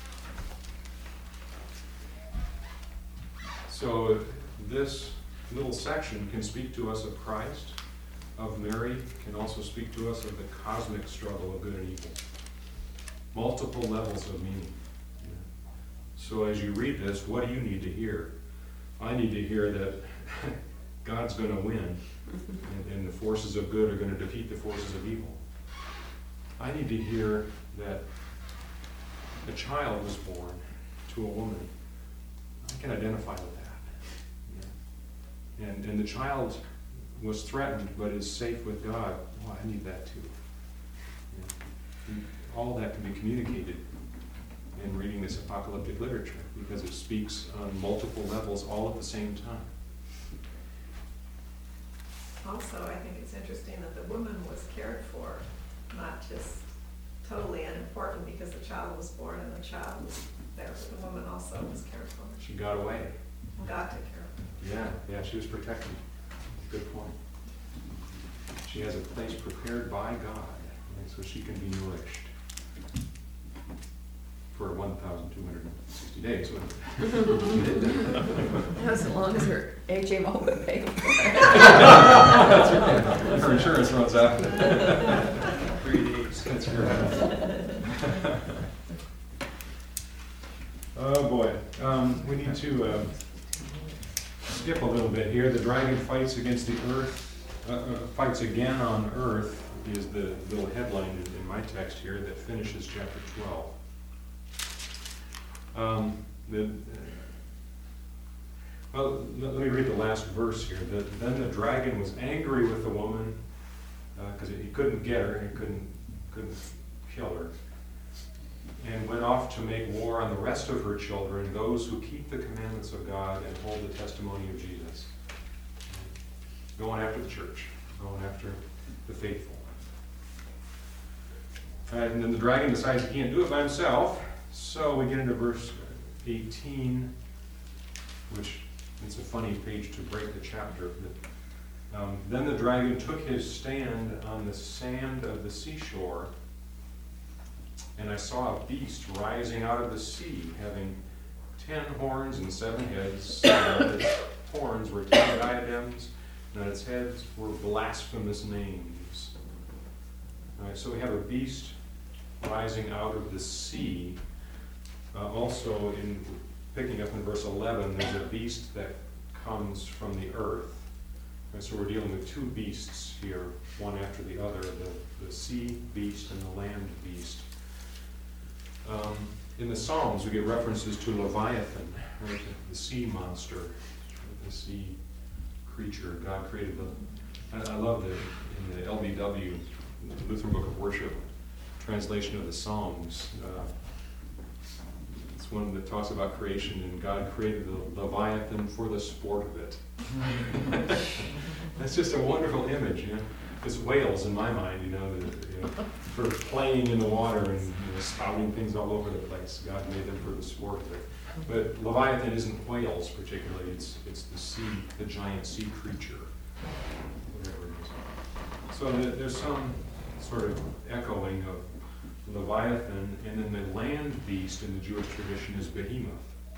So this little section can speak to us of Christ, of Mary, can also speak to us of the cosmic struggle of good and evil. Multiple levels of meaning. So as you read this, what do you need to hear? I need to hear that God's going to win, and, and the forces of good are going to defeat the forces of evil. I need to hear that a child was born to a woman. I can identify with that. Yeah. And, and the child was threatened but is safe with God. Oh, I need that too. Yeah. All that can be communicated in reading this apocalyptic literature because it speaks on multiple levels all at the same time. Also, I think it's interesting that the woman was cared for, not just totally unimportant because the child was born and the child was there, but the woman also was cared for. She got away. God took care of her. Yeah, yeah, she was protected. Good point. She has a place prepared by God, and so she can be nourished for one thousand two hundred sixty days. as long as her H M O would pay for it. That's right. Her insurance runs out. Three days. That's right. Oh boy. Um, we need to uh, skip a little bit here. The dragon fights against the earth, uh, uh, fights again on earth is the little headline in, in my text here that finishes chapter twelve. Um, the, uh, well, let, let me read the last verse here. The, then the dragon was angry with the woman because uh, he couldn't get her, he couldn't couldn't killer, and went off to make war on the rest of her children, those who keep the commandments of God and hold the testimony of Jesus. Going after the church, going after the faithful. And then the dragon decides he can't do it by himself, so we get into verse eighteen, which it's a funny page to break the chapter. But, um, then the dragon took his stand on the sand of the seashore, and I saw a beast rising out of the sea, having ten horns and seven heads. And its horns were ten diadems, and its heads were blasphemous names. All right, so we have a beast rising out of the sea. Uh, also, in picking up in verse eleven, there's a beast that comes from the earth. And so we're dealing with two beasts here, one after the other, the, the sea beast and the land beast. Um, in the Psalms, we get references to Leviathan, right? The sea monster, the sea creature. God created the. I, I love the in the L B W, the Lutheran Book of Worship, translation of the Psalms. Uh, it's one that talks about creation, and God created the Leviathan for the sport of it. That's just a wonderful image, you know. It's whales in my mind, you know, the, you know, sort of playing in the water and you know, spouting things all over the place. God made them for the sport of it. But Leviathan isn't whales particularly, it's it's the sea, the giant sea creature, whatever it is. So the, there's some sort of echoing of Leviathan, and then the land beast in the Jewish tradition is Behemoth.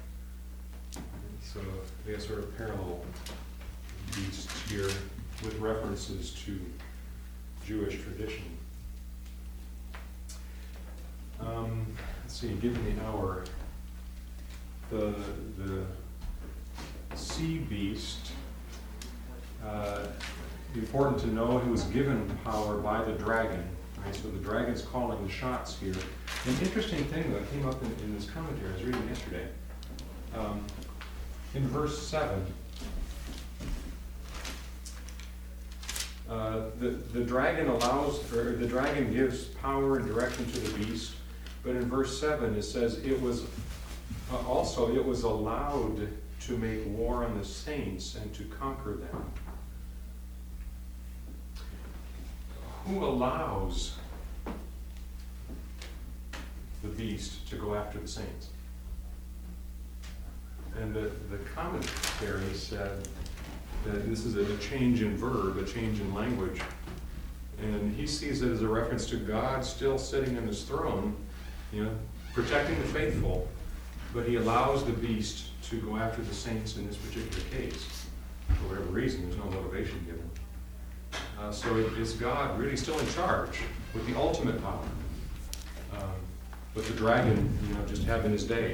So they have sort of parallel beasts here with references to Jewish tradition. Um, let's see, given the hour, the the sea beast, uh, important to know, he was given power by the dragon. Right? So the dragon's calling the shots here. An interesting thing that came up in, in this commentary I was reading yesterday, um, in verse seven, Uh, the, the dragon allows, or the dragon gives power and direction to the beast, but in verse seven it says it was, uh, also it was allowed to make war on the saints and to conquer them. Who allows the beast to go after the saints? And the, the commentary said that this is a change in verb, a change in language. And he sees it as a reference to God still sitting on his throne, you know, protecting the faithful, but he allows the beast to go after the saints in this particular case. For whatever reason, there's no motivation given. Uh, so it, is God really still in charge with the ultimate power? Um, but the dragon, you know, just having his day,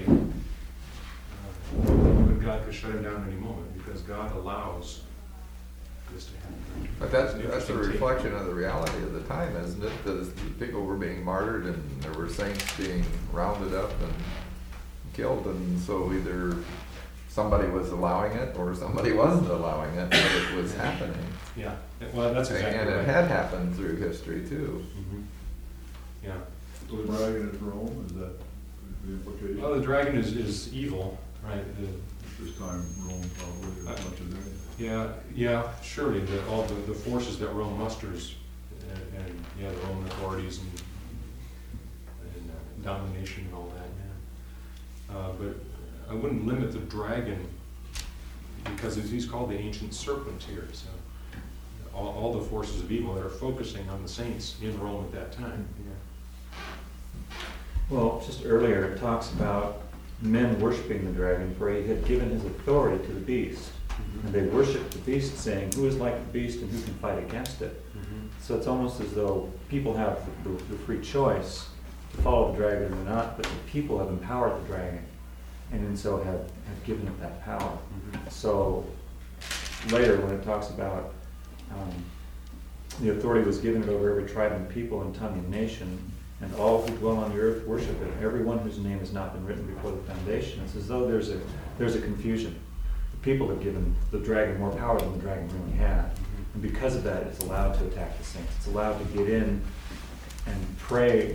uh, but God could shut him down any moment, because God allows this to happen. But that's, It's an that's a interesting take. reflection of the reality of the time, isn't it? That people were being martyred and there were saints being rounded up and killed, and so either somebody was allowing it or somebody wasn't allowing it, but it was happening. Yeah, well, that's exactly And right. it had happened through history too. Mhm. Yeah. So the dragon is Rome, is that the implication? Well, the dragon is, is evil, right? The, This time Rome probably as much as anything. yeah, yeah, surely the, all the, the forces that Rome musters, and, and yeah, the Roman authorities and, and uh, domination and all that, yeah. Uh, but I wouldn't limit the dragon, because he's called the ancient serpent here. So all, all the forces of evil that are focusing on the saints in Rome at that time. Yeah. Well, just earlier it talks about men worshiping the dragon, for he had given his authority to the beast. Mm-hmm. And they worshiped the beast, saying, who is like the beast and who can fight against it? Mm-hmm. So it's almost as though people have the, the, the free choice to follow the dragon or not, but the people have empowered the dragon, and in so have, have given it that power. Mm-hmm. So later when it talks about um, the authority was given it over every tribe and people and tongue and nation, and all who dwell on the earth worship it, everyone whose name has not been written before the foundation. It's as though there's a there's a confusion. The people have given the dragon more power than the dragon really had. And because of that, it's allowed to attack the saints. It's allowed to get in and prey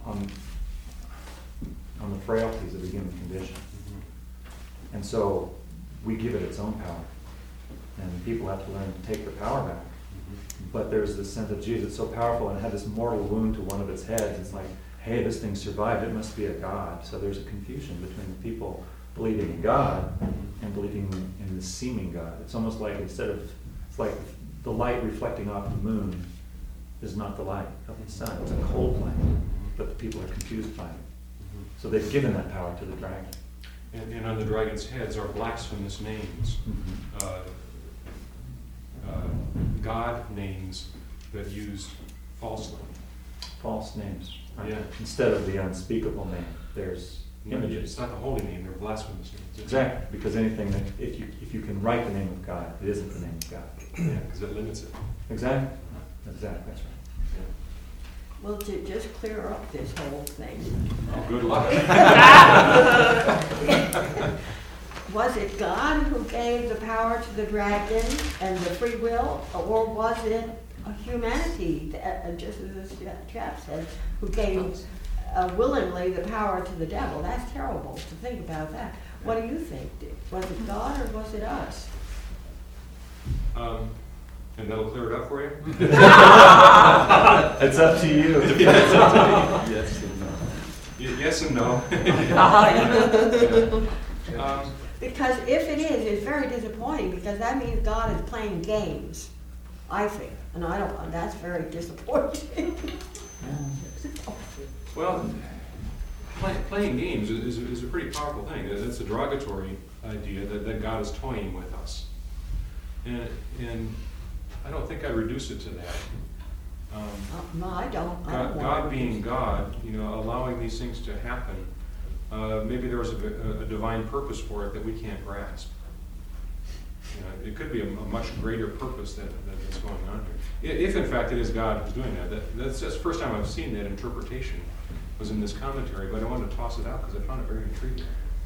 on, on the frailties of the human condition. And so we give it its own power. And people have to learn to take the power back. But there's this sense of, geez, it's so powerful, and it had this mortal wound to one of its heads. It's like, hey, this thing survived, it must be a god. So there's a confusion between the people believing in God and believing in the seeming God. It's almost like instead of, it's like the light reflecting off the moon is not the light of the sun. It's a cold light, but the people are confused by it. So they've given that power to the dragon. And, and on the dragon's heads are blasphemous names. Mm-hmm. Uh, uh, God names that used falsely. False names. Right? Yeah. Instead of the unspeakable name, there's No, images. It's not the holy name, they're blasphemous names. Exactly, because anything that, if you if you can write the name of God, it isn't the name of God. Yeah, because it limits it. Exactly. Exactly, that's right. Well, to just clear up this whole thing, Oh, good luck. was it God who gave the power to the dragon and the free will, or was it humanity, that, uh, just as this chap said, who gave uh, willingly the power to the devil? That's terrible to think about that. What do you think? Was it God or was it us? Um, and that'll clear it up for you? It's up to you. Yes and no. Yes and no. um, Because if it is, it's very disappointing, because that means God is playing games, I think, and I don't, that's very disappointing. well, play, playing games is, is, is a pretty powerful thing. It's a derogatory idea that, that God is toying with us. And, and I don't think I'd reduce it to that. Um, Uh, No, I don't. I God, don't God want to being God, you know, allowing these things to happen, uh, maybe there was a, a, a divine purpose for it that we can't grasp. You know, it could be a, a much greater purpose that, that that's going on here. If, in fact, it is God who's doing that, that that's, that's the first time I've seen that interpretation was in this commentary, but I wanted to toss it out because I found it very intriguing.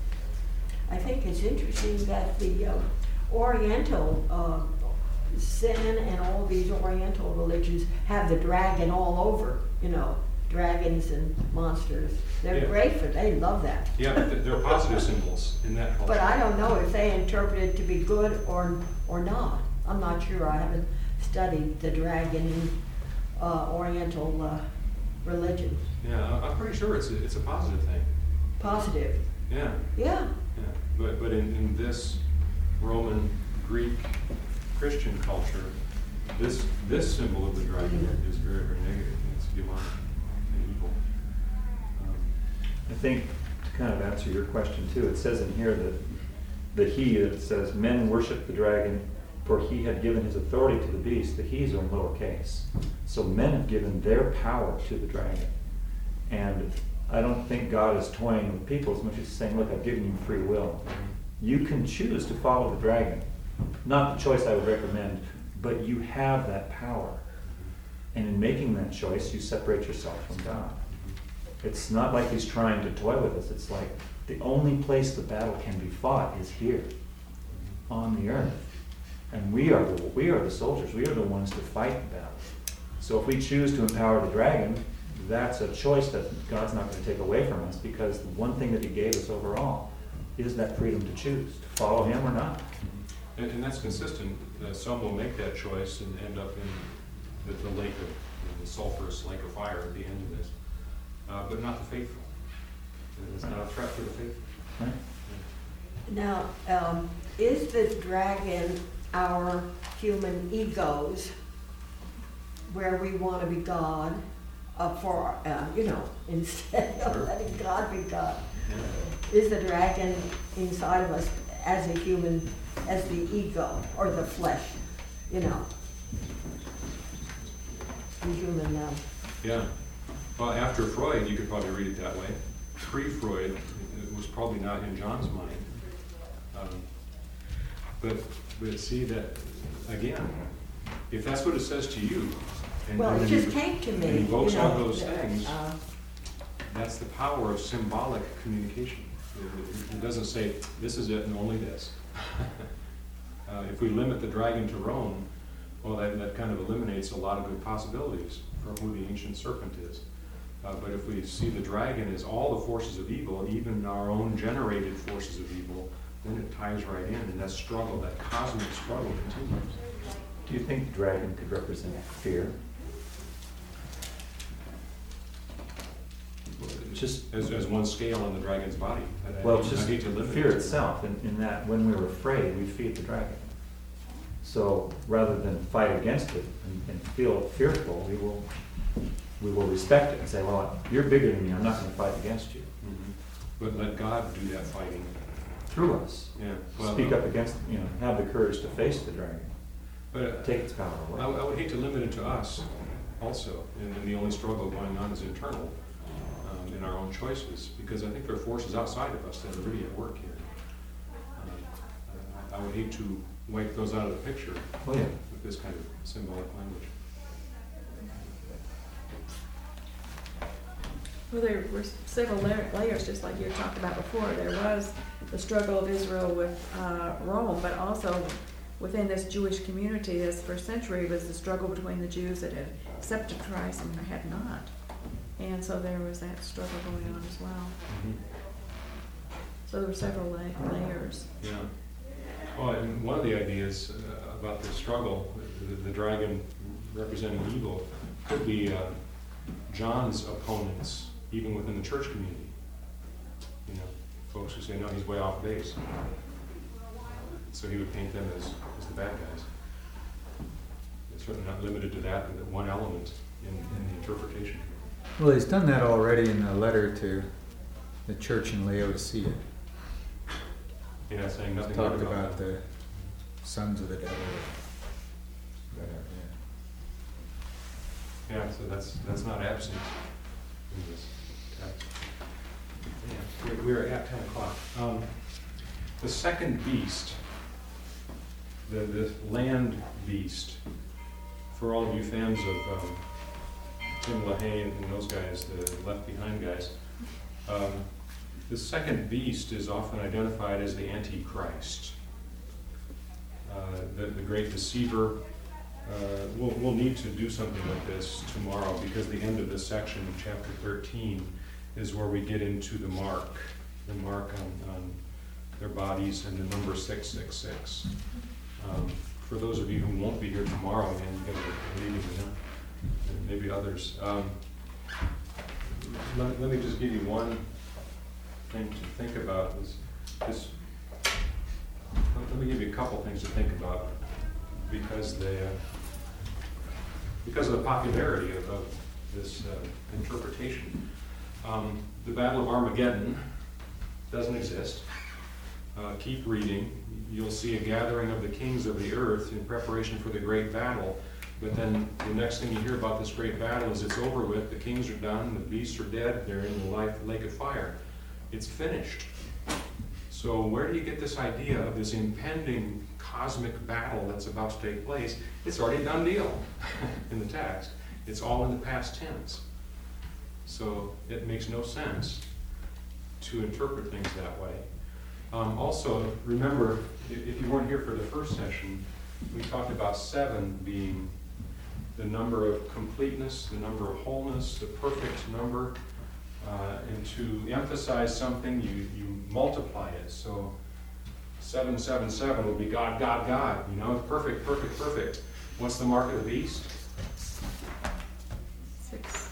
I think it's interesting that the uh, Oriental uh, sin and all these Oriental religions have the dragon all over, you know, dragons and monsters. They're Yeah. great for, they love that. Yeah, but they're positive symbols in that culture. But I don't know if they interpret it to be good or or not. I'm not sure. I haven't studied the dragon in uh, Oriental uh, religion. Yeah, I- I'm pretty sure it's a, it's a positive thing. Positive. Yeah. Yeah. Yeah, but, but in, in this Roman, Greek, Christian culture, this, this symbol of the dragon is very, very negative. It's demonic and evil. Um, I think to kind of answer your question too, it says in here that the he, that says men worship the dragon, for he had given his authority to the beast. The he's are in lowercase. So men have given their power to the dragon. And I don't think God is toying with people as much as saying, look, I've given you free will. You can choose to follow the dragon. Not the choice I would recommend, but you have that power. And in making that choice, you separate yourself from God. It's not like he's trying to toy with us. It's like the only place the battle can be fought is here, on the earth. And we are the, we are the soldiers. We are the ones to fight the battle. So if we choose to empower the dragon, that's a choice that God's not going to take away from us, because the one thing that he gave us overall is that freedom to choose, to follow him or not. And, and that's consistent. Uh, some will make that choice and end up in the, the lake of, you know, the sulfurous lake of fire at the end of this. Uh, but not the faithful. It's not a threat for the faithful. Right? Now, um, is the dragon our human egos, where we want to be God, uh, for, uh, you know, instead of Sure. letting God be God? Yeah. Is the dragon inside of us as a human, as the ego, or the flesh, you know? The human, uh, Yeah. Well, after Freud, you could probably read it that way. Pre-Freud, it was probably not in John's mind. Um, but, but see that, again, if that's what it says to you, and well, and it you- just came to me, and you evokes all know. those uh, things, uh, that's the power of symbolic communication. It, it doesn't say, this is it and only this. uh, if we limit the dragon to Rome, well, that, that kind of eliminates a lot of good possibilities for who the ancient serpent is. Uh, but if we see the dragon as all the forces of evil, even our own generated forces of evil, then it ties right in, and that struggle, that cosmic struggle continues. Do you think the dragon could represent fear? Just As, as one scale on the dragon's body. I- I- well, I just hate to limit fear it. itself, in, in that when we're afraid, we feed the dragon. So rather than fight against it and, and feel fearful, we will we will respect it and say, well, you're bigger than me, I'm not going to fight against you. Mhm. But let God do that fighting. Through us. Yeah. Well, Speak up against, you know, have the courage to face the dragon, But uh, take its power I, away. I would hate to limit it to us also, and, and the only struggle going on is internal um, in our own choices, because I think there are forces outside of us that are really at work here. Um, I, I would hate to wipe those out of the picture Oh, yeah. with this kind of symbolic language. Well, there were several la- layers, just like you had talked about before. There was the struggle of Israel with uh, Rome, but also within this Jewish community, this first century, was the struggle between the Jews that had accepted Christ and had not. And so there was that struggle going on as well. So there were several la- layers. Yeah. Well, and one of the ideas uh, about the struggle, the, the dragon representing evil, could be uh, John's opponents, even within the church community. You know, folks who say, no, he's way off base. So he would paint them as, as the bad guys. It's certainly not limited to that, but one element in, in the interpretation. Well, he's done that already in a letter to the church in Laodicea. Yeah, saying nothing Talked good about them. the sons of the devil. Whatever, yeah. Yeah, so that's, that's not absent in this text. Yeah, we're, we're at ten o'clock. Um, the second beast, the, the land beast, for all of you fans of um, Tim LaHaye and those guys, the Left Behind guys, um, the second beast is often identified as the Antichrist, uh, the, the great deceiver. Uh, we'll, we'll need to do something with this tomorrow, because the end of this section, chapter thirteen, is where we get into the mark, the mark on, on their bodies, and the number six six six. Um, for those of you who won't be here tomorrow, and you guys are leaving, you know, and maybe others, um, let, let me just give you one thing to think about. Is this, let me give you a couple things to think about, because they, uh, because of the popularity of, of this uh, interpretation. Um, the Battle of Armageddon doesn't exist. Uh, keep reading. You'll see a gathering of the kings of the earth in preparation for the great battle. But then the next thing you hear about this great battle is it's over with. The kings are done. The beasts are dead. They're in the life, lake of fire. It's finished. So where do you get this idea of this impending cosmic battle that's about to take place? It's already a done deal in the text. It's all in the past tense. So it makes no sense to interpret things that way. Um, also, remember, if, if you weren't here for the first session, we talked about seven being the number of completeness, the number of wholeness, the perfect number. Uh, and to emphasize something, you, you multiply it. So seven seven seven would be God, God, God. You know, perfect, perfect, perfect. What's the mark of the beast? Six.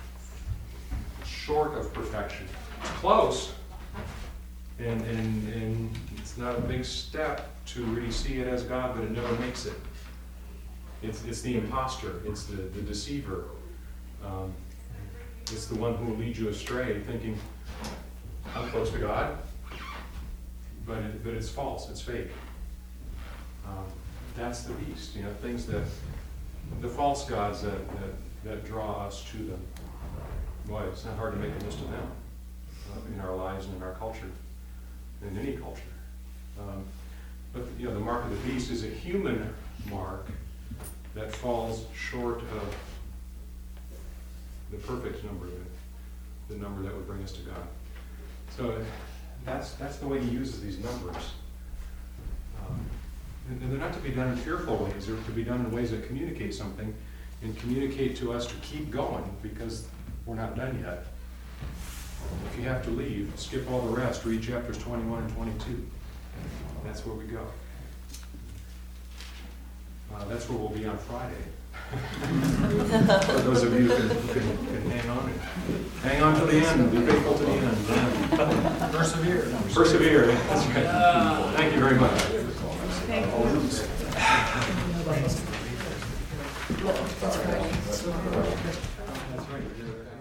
Short of perfection. Close. And, and, and it's not a big step to really see it as God, but it never makes it. It's, it's the imposter. It's the, the deceiver. Um, it's the one who will lead you astray, thinking, I'm close to God, but, it, but it's false. It's fake. Um, that's the beast. You know, things that, the false gods that, that, that draw us to them. Boy, it's not hard to make a list of them uh, in our lives and in our culture, in any culture. Um, but you know, the mark of the beast is a human mark that falls short of the perfect number, the, the number that would bring us to God. So that's that's the way he uses these numbers. Um, and, and they're not to be done in fearful ways. They're to be done in ways that communicate something and communicate to us to keep going, because we're not done yet. If you have to leave, skip all the rest, read chapters twenty-one and twenty-two. That's where we go. Uh, that's where we'll be on Friday. For those of you who can, who can, who can hang on, hang on to the end, be faithful to the end. Yeah. Persevere. Persevere, that's right. Thank you very much. Thank you. That's right.